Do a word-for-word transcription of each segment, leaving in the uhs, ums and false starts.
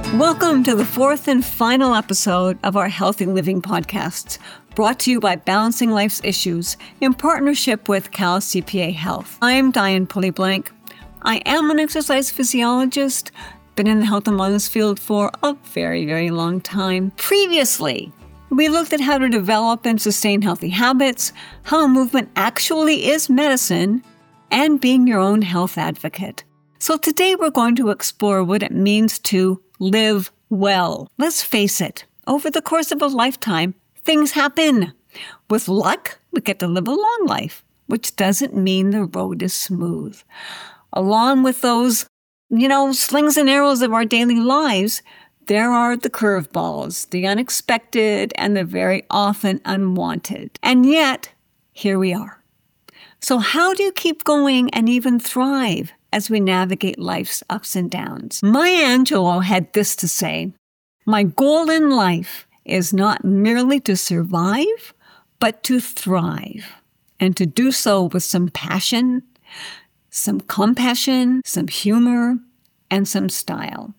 Welcome to the fourth and final episode of our Healthy Living podcasts, brought to you by Balancing Life's Issues in partnership with Cal C P A Health. I'm Diane Pulley-Blank. I am an exercise physiologist, been in the health and wellness field for a very, very long time. Previously, we looked at how to develop and sustain healthy habits, how movement actually is medicine, and being your own health advocate. So today we're going to explore what it means to live well. Let's face it, over the course of a lifetime, things happen. With luck, we get to live a long life, which doesn't mean the road is smooth. Along with those, you know, slings and arrows of our daily lives, there are the curveballs, the unexpected, and the very often unwanted. And yet, here we are. So how do you keep going and even thrive as we navigate life's ups and downs? Maya Angelou had this to say: "My goal in life is not merely to survive, but to thrive, and to do so with some passion, some compassion, some humor, and some style."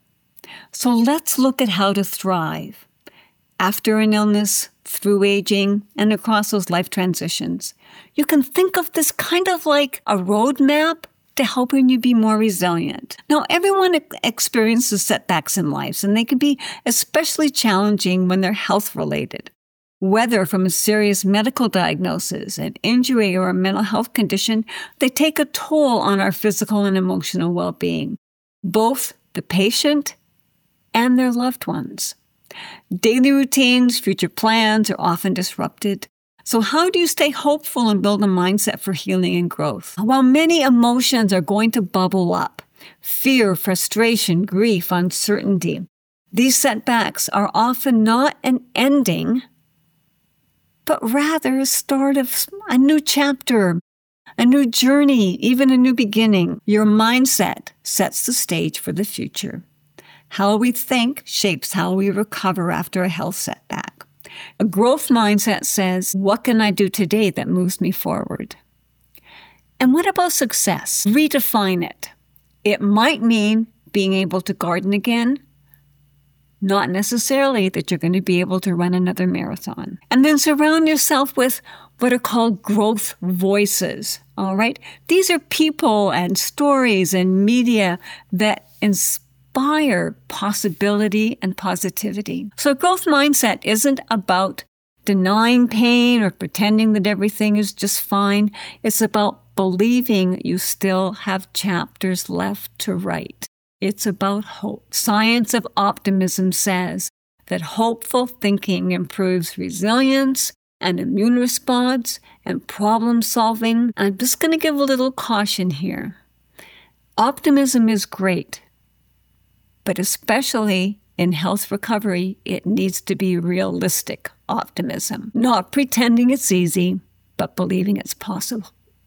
So let's look at how to thrive after an illness, through aging, and across those life transitions. You can think of this kind of like a roadmap to helping you be more resilient. Now, everyone experiences setbacks in lives, and they can be especially challenging when they're health-related. Whether from a serious medical diagnosis, an injury, or a mental health condition, they take a toll on our physical and emotional well-being, both the patient and their loved ones. Daily routines, future plans are often disrupted. So how do you stay hopeful and build a mindset for healing and growth? While many emotions are going to bubble up, fear, frustration, grief, uncertainty, these setbacks are often not an ending, but rather a start of a new chapter, a new journey, even a new beginning. Your mindset sets the stage for the future. How we think shapes how we recover after a health setback. A growth mindset says, what can I do today that moves me forward? And what about success? Redefine it. It might mean being able to garden again, not necessarily that you're going to be able to run another marathon. And then surround yourself with what are called growth voices, all right? These are people and stories and media that inspire Inspire possibility and positivity. So growth mindset isn't about denying pain or pretending that everything is just fine. It's about believing you still have chapters left to write. It's about hope. Science of optimism says that hopeful thinking improves resilience and immune response and problem solving. I'm just going to give a little caution here. Optimism is great, but especially in health recovery, it needs to be realistic optimism, not pretending it's easy, but believing it's possible.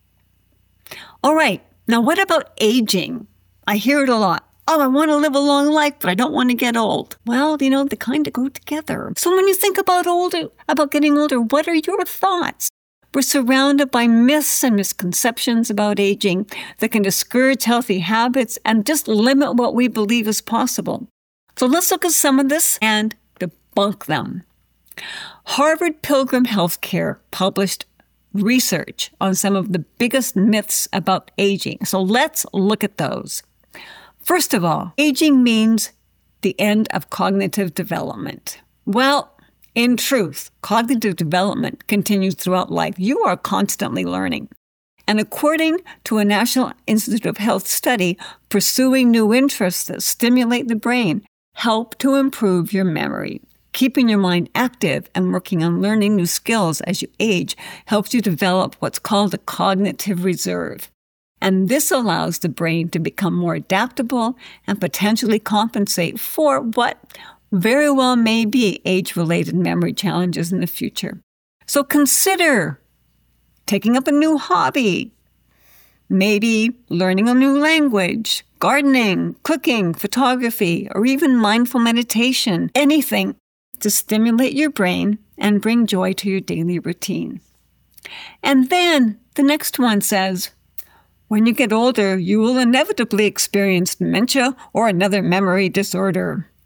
All right, now what about aging? I hear it a lot. Oh, I want to live a long life, but I don't want to get old. Well, you know, they kind of go together. So when you think about older, about getting older, what are your thoughts? We're surrounded by myths and misconceptions about aging that can discourage healthy habits and just limit what we believe is possible. So let's look at some of this and debunk them. Harvard Pilgrim Healthcare published research on some of the biggest myths about aging. So let's look at those. First of all, aging means the end of cognitive development. Well, in truth, cognitive development continues throughout life. You are constantly learning. And according to a National Institute of Health study, pursuing new interests that stimulate the brain help to improve your memory. Keeping your mind active and working on learning new skills as you age helps you develop what's called a cognitive reserve. And this allows the brain to become more adaptable and potentially compensate for what very well may be age-related memory challenges in the future. So consider taking up a new hobby, maybe learning a new language, gardening, cooking, photography, or even mindful meditation, anything to stimulate your brain and bring joy to your daily routine. And then the next one says, when you get older, you will inevitably experience dementia or another memory disorder.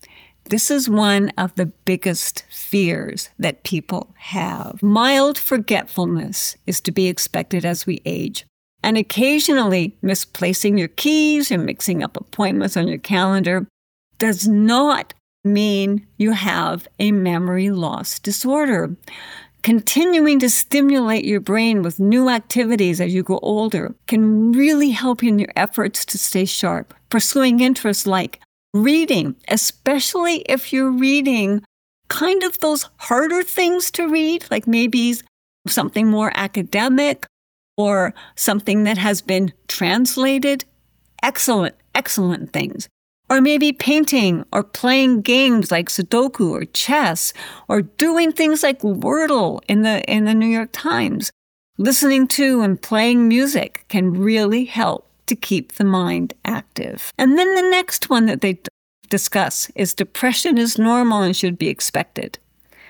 This is one of the biggest fears that people have. Mild forgetfulness is to be expected as we age. And occasionally misplacing your keys or mixing up appointments on your calendar does not mean you have a memory loss disorder. Continuing to stimulate your brain with new activities as you grow older can really help you in your efforts to stay sharp. Pursuing interests like reading, especially if you're reading kind of those harder things to read, like maybe something more academic or something that has been translated. Excellent, excellent things. Or maybe painting or playing games like Sudoku or chess or doing things like Wordle in the in the New York Times. Listening to and playing music can really help to keep the mind active. And then the next one that they d- discuss is depression is normal and should be expected.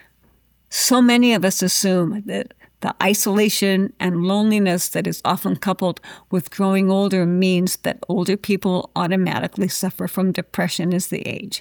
So many of us assume that the isolation and loneliness that is often coupled with growing older means that older people automatically suffer from depression as they age.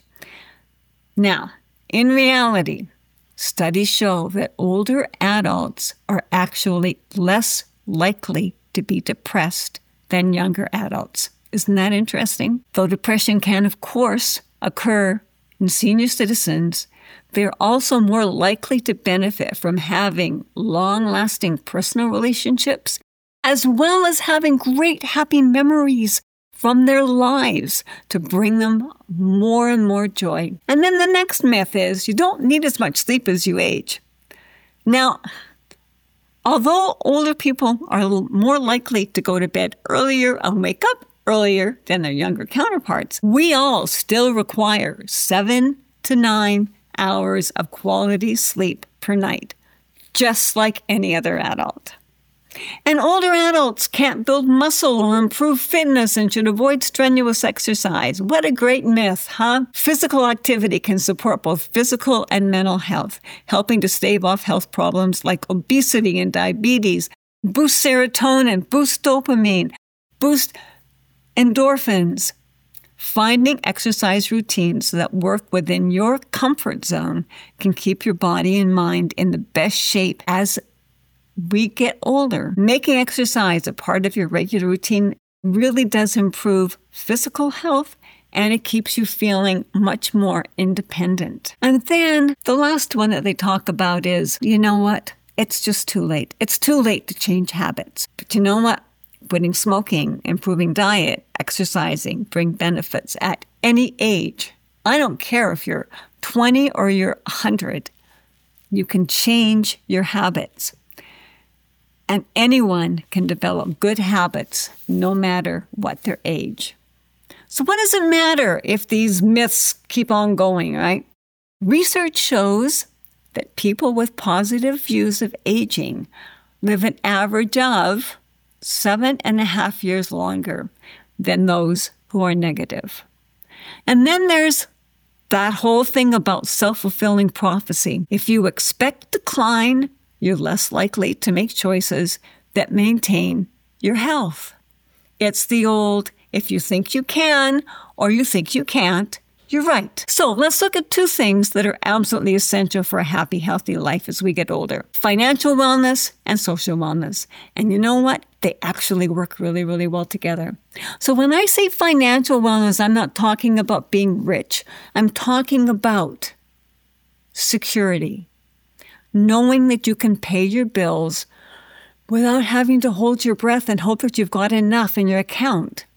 Now, in reality, studies show that older adults are actually less likely to be depressed than younger adults. Isn't that interesting? Though depression can, of course, occur in senior citizens, they're also more likely to benefit from having long-lasting personal relationships, as well as having great happy memories from their lives to bring them more and more joy. And then the next myth is you don't need as much sleep as you age. Now, although older people are more likely to go to bed earlier and wake up earlier than their younger counterparts, we all still require seven to nine hours of quality sleep per night, just like any other adult. And older adults can't build muscle or improve fitness and should avoid strenuous exercise. What a great myth, huh? Physical activity can support both physical and mental health, helping to stave off health problems like obesity and diabetes, boost serotonin, boost dopamine, boost endorphins. Finding exercise routines that work within your comfort zone can keep your body and mind in the best shape as we get older. Making exercise a part of your regular routine really does improve physical health, and it keeps you feeling much more independent. And then the last one that they talk about is, you know what? It's just too late. It's too late to change habits. But you know what? Quitting smoking, improving diet, exercising bring benefits at any age. I don't care if you're twenty or you're one hundred. You can change your habits. And anyone can develop good habits no matter what their age. So what does it matter if these myths keep on going, right? Research shows that people with positive views of aging live an average of seven and a half years longer than those who are negative. And then there's that whole thing about self-fulfilling prophecy. If you expect decline, you're less likely to make choices that maintain your health. It's the old, if you think you can or you think you can't, you're right. So let's look at two things that are absolutely essential for a happy, healthy life as we get older. Financial wellness and social wellness. And you know what? They actually work really, really well together. So when I say financial wellness, I'm not talking about being rich. I'm talking about security. Knowing that you can pay your bills without having to hold your breath and hope that you've got enough in your account.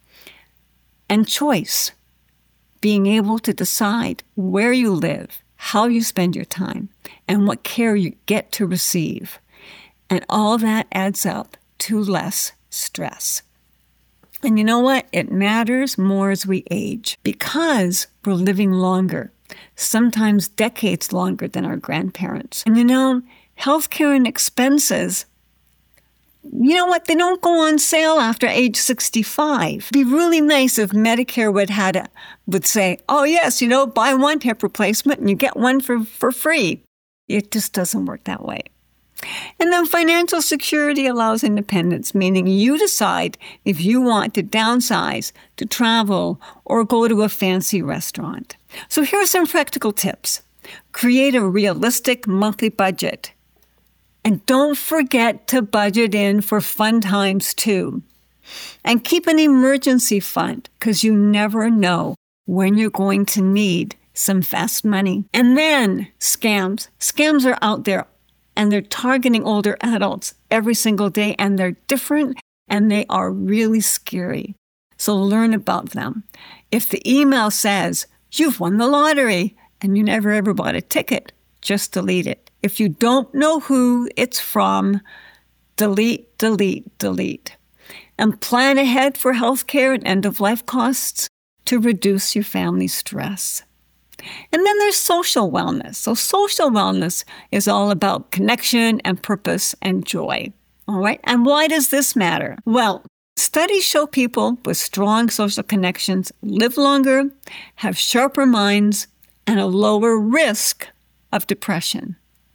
And choice. Being able to decide where you live, how you spend your time, and what care you get to receive. And all that adds up to less stress. And you know what? It matters more as we age because we're living longer, sometimes decades longer than our grandparents. And you know, healthcare and expenses, you know what? They don't go on sale after age sixty-five. It'd be really nice if Medicare would had a, would say, oh yes, you know, buy one hip replacement and you get one for, for free. It just doesn't work that way. And then financial security allows independence, meaning you decide if you want to downsize, to travel, or go to a fancy restaurant. So here are some practical tips. Create a realistic monthly budget. And don't forget to budget in for fun times too. And keep an emergency fund, because you never know when you're going to need some fast money. And then scams. Scams are out there, and they're targeting older adults every single day, and they're different, and they are really scary. So learn about them. If the email says, you've won the lottery, and you never ever bought a ticket, just delete it. If you don't know who it's from, delete, delete, delete. And plan ahead for healthcare and end-of-life costs to reduce your family stress. And then there's social wellness. So social wellness is all about connection and purpose and joy. All right. And why does this matter? Well, studies show people with strong social connections live longer, have sharper minds, and a lower risk of depression.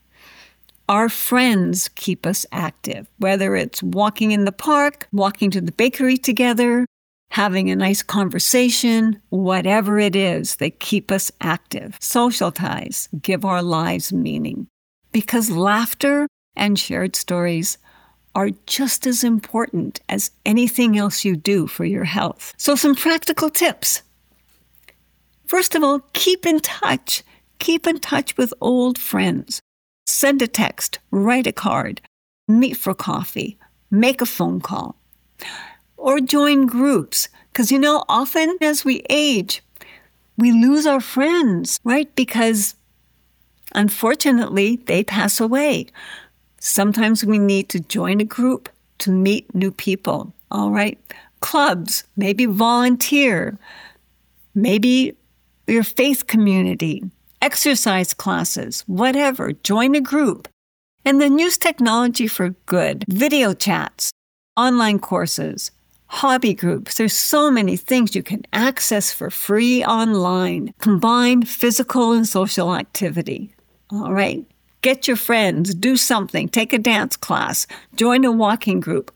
Our friends keep us active, whether it's walking in the park, walking to the bakery together, having a nice conversation, whatever it is, they keep us active. Social ties give our lives meaning because laughter and shared stories are just as important as anything else you do for your health. So some practical tips. First of all, keep in touch. Keep in touch with old friends. Send a text, write a card, meet for coffee, make a phone call, or join groups. Because, you know, often as we age, we lose our friends, right? Because, unfortunately, they pass away. Sometimes we need to join a group to meet new people, all right? Clubs, maybe volunteer, maybe your faith community, exercise classes, whatever. Join a group. And then use technology for good. Video chats, online courses, hobby groups. There's so many things you can access for free online. Combine physical and social activity. All right? Get your friends, do something, take a dance class, join a walking group,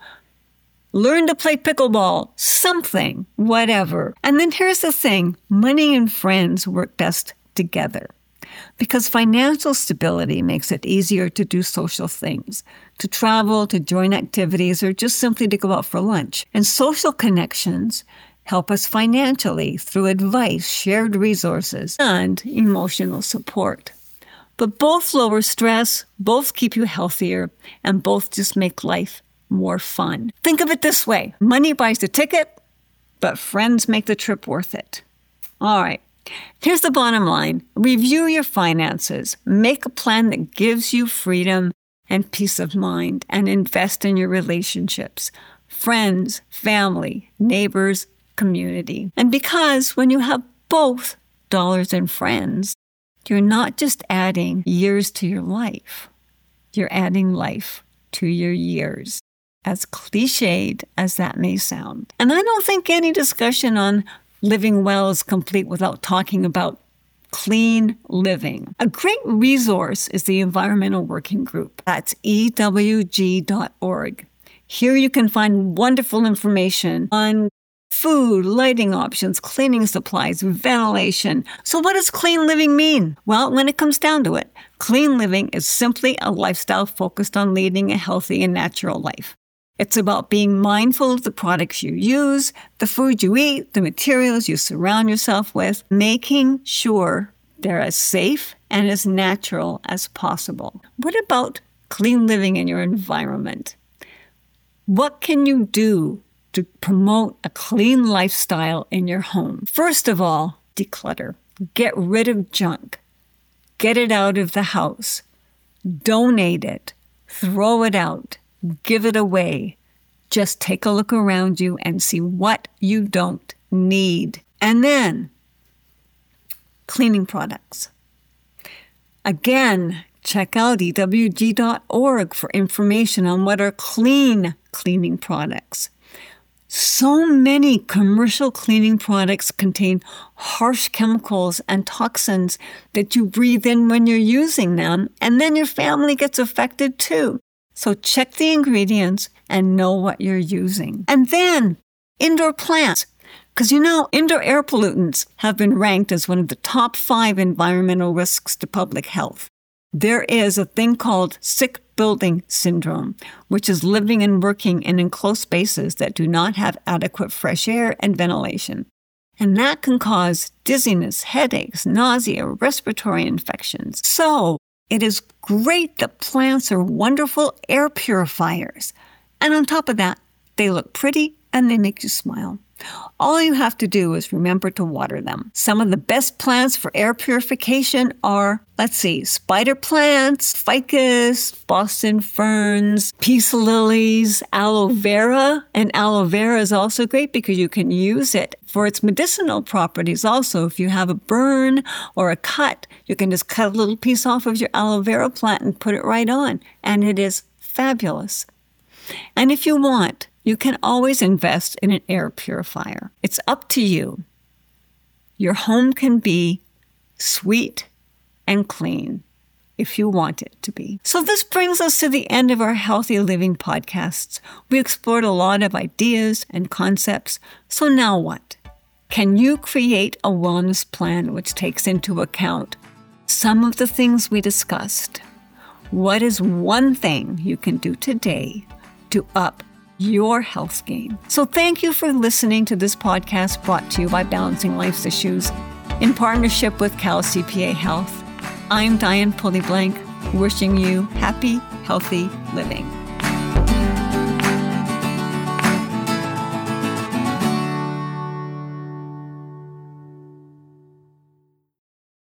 learn to play pickleball, something, whatever. And then here's the thing, money and friends work best together because financial stability makes it easier to do social things, to travel, to join activities, or just simply to go out for lunch. And social connections help us financially through advice, shared resources, and emotional support. But both lower stress, both keep you healthier, and both just make life more fun. Think of it this way. Money buys the ticket, but friends make the trip worth it. All right. Here's the bottom line. Review your finances. Make a plan that gives you freedom and peace of mind, and invest in your relationships, friends, family, neighbors, community. And because when you have both dollars and friends, you're not just adding years to your life. You're adding life to your years, as cliched as that may sound. And I don't think any discussion on living well is complete without talking about clean living. A great resource is the Environmental Working Group. That's E W G dot org. Here you can find wonderful information on food, lighting options, cleaning supplies, ventilation. So what does clean living mean? Well, when it comes down to it, clean living is simply a lifestyle focused on leading a healthy and natural life. It's about being mindful of the products you use, the food you eat, the materials you surround yourself with, making sure they're as safe and as natural as possible. What about clean living in your environment? What can you do to promote a clean lifestyle in your home? First of all, declutter. Get rid of junk. Get it out of the house. Donate it. Throw it out. Give it away. Just take a look around you and see what you don't need. And then, cleaning products. Again, check out E W G dot org for information on what are clean cleaning products. So many commercial cleaning products contain harsh chemicals and toxins that you breathe in when you're using them, and then your family gets affected too. So check the ingredients and know what you're using. And then indoor plants. Because you know, indoor air pollutants have been ranked as one of the top five environmental risks to public health. There is a thing called sick building syndrome, which is living and working in enclosed spaces that do not have adequate fresh air and ventilation. And that can cause dizziness, headaches, nausea, respiratory infections. So it is great that plants are wonderful air purifiers. And on top of that, they look pretty and they make you smile. All you have to do is remember to water them. Some of the best plants for air purification are, let's see, spider plants, ficus, Boston ferns, peace lilies, aloe vera. And aloe vera is also great because you can use it for its medicinal properties also. If you have a burn or a cut, you can just cut a little piece off of your aloe vera plant and put it right on. And it is fabulous. And if you want, you can always invest in an air purifier. It's up to you. Your home can be sweet and clean if you want it to be. So this brings us to the end of our Healthy Living podcasts. We explored a lot of ideas and concepts. So now what? Can you create a wellness plan which takes into account some of the things we discussed? What is one thing you can do today to up your health game? So thank you for listening to this podcast brought to you by Balancing Life's Issues in partnership with Cal C P A Health. I'm Diane Pulley Blank, wishing you happy, healthy living.